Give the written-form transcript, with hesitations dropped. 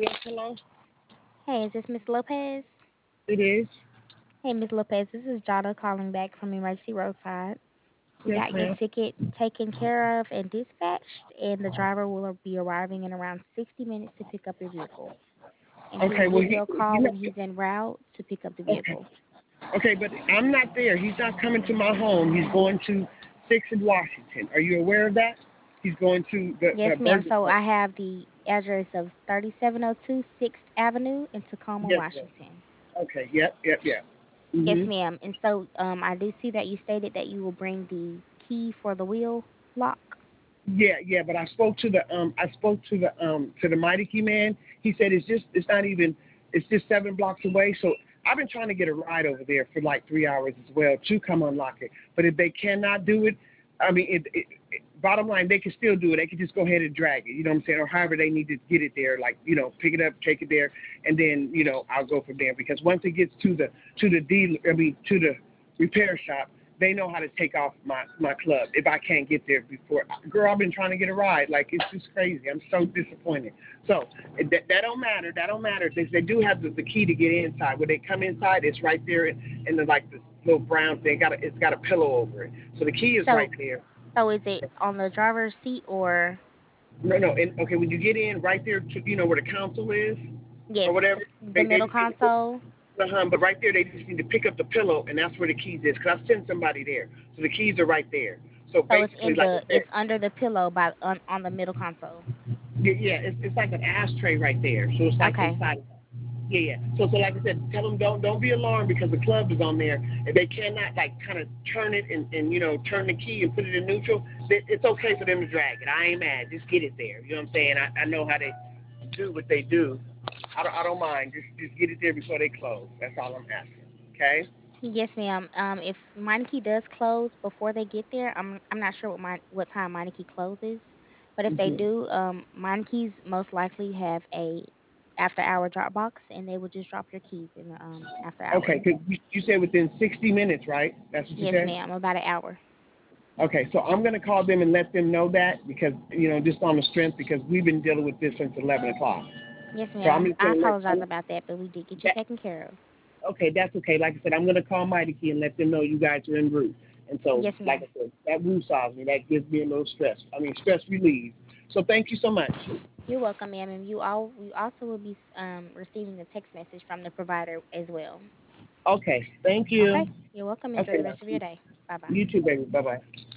Yes, hello. Hey, is this Miss Lopez? It is. Hey, Miss Lopez, this is Jada calling back from Emergency Roadside. We Yes, got your ma'am. ticket taken care of and dispatched, and the driver will be arriving in around 60 minutes to pick up your vehicle. And he will Okay, well, give you a you call know, when he's en route to pick up the okay, vehicle. okay, but I'm not there. He's not coming to my home. He's going to 6th in Washington. Are you aware of that? He's going to the Yes, ma'am. burger So place. I have the address of 3702 6th Avenue in Tacoma, Yes, ma'am. Washington. Okay, yep, yep, yep. Yes, Mhm. ma'am. And so I do see that you stated that you will bring the key for the wheel lock. Yeah, yeah, but I spoke to the Mighty Key man. He said it's not even it's just 7 blocks away. So I've been trying to get a ride over there for like 3 hours as well to come unlock it. But if they cannot do it, I mean, bottom line, they can still do it. They can just go ahead and drag it. You know what I'm saying? Or however they need to get it there, like pick it up, take it there, and then I'll go from there. Because once it gets to the dealer, I mean to the repair shop, they know how to take off my club if I can't get there before. Girl, I've been trying to get a ride. Like it's just crazy. I'm so disappointed. So that don't matter. That don't matter. They do have the key to get inside. When they come inside, it's right there in the like this little brown thing. It's got a pillow over it. So the key is right So there. So is it on the driver's seat or No, no. And okay, when you get in, right there, to, where the council is or yes, whatever, the they middle just need to put. console? But right there, they just need to pick up the pillow, and that's where the keys is. Cause I sent somebody there, so the keys are right there. So So it's basically, like I said, it's under the pillow on the middle console. yeah, yeah, it's like an ashtray right there. So it's like Okay. inside. Yeah, yeah. So like I said, tell them don't be alarmed because the club is on there. If they cannot like kind of turn it and turn the key and put it in neutral, it's okay for them to drag it. I ain't mad. Just get it there. You know what I'm saying? I know how they do what they do. I don't mind. Just get it there before they close. That's all I'm asking. Okay. Yes, ma'am. If Meineke does close before they get there, I'm not sure what time Meineke closes, but if they Hmm. do, Meineke's most likely have a after hour drop box, and they will just drop your keys in the after Okay. hours. 'Cause you said within 60 minutes, right? That's what you Yes, said. ma'am. About an hour. Okay, so I'm gonna call them and let them know that because just on the strength because we've been dealing with this since 11 o'clock. Yes, So I'm ma'am. just I gonna let apologize about that, but we did get you that. taken care of. Okay, that's okay. Like I said, I'm gonna call Mighty Key and let them know you guys are en route. And so, Yes, like ma'am. I said, that woosahs me. That gives me a little stress. I mean, stress relief. So thank you so much. You're welcome, ma'am. And you also will be receiving a text message from the provider as well. Okay, thank you. Okay. You're welcome. Enjoy Okay, the now rest of your day. Bye bye. you too, baby. Bye bye.